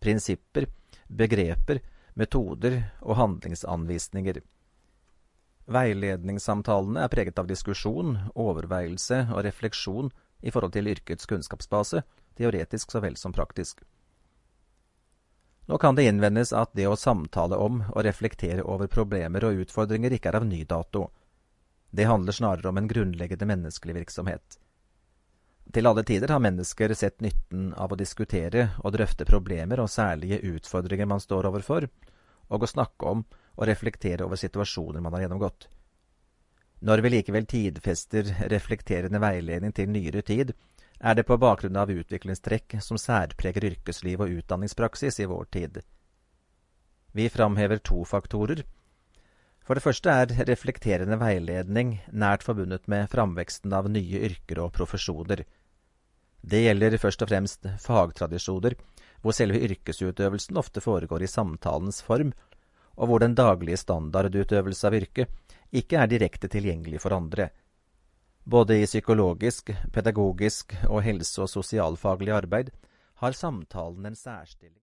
prinsipper, begreper, metoder og handlingsanvisninger. Veiledningssamtalene er preget av diskusjon, overveielse og refleksjon i forhold til yrkets kunnskapsbase, teoretisk så vel som praktisk. Nå kan det innvendes at det å samtale om og reflektere over problemer og utfordringer ikke er av ny dato. Det handler snarere om en grunnleggende menneskelig virksomhet. Til alle tider har mennesker sett nytten av å diskutere og drøfte problemer og særlige utfordringer man står overfor, og å snakke om og reflektere over situasjoner man har gjennomgått. Når vi likevel tidfester reflekterende veiledning til nyere tid, er det på bakgrunn av utviklingstrekk som særpreger yrkesliv og utdanningspraksis i vår tid. Vi framhever 2 faktorer. For det første er reflekterende veiledning nært forbundet med framveksten av nye yrker og profesjoner. Det gjelder først og fremst fagtradisjoner, hvor selve yrkesutøvelsen ofte foregår i samtalens form, og hvor den daglige standardutøvelse av yrket ikke er direkte tilgjengelig for andre. Både i psykologisk, pedagogisk og helse- og sosialfaglig arbeid har samtalen en særstilling.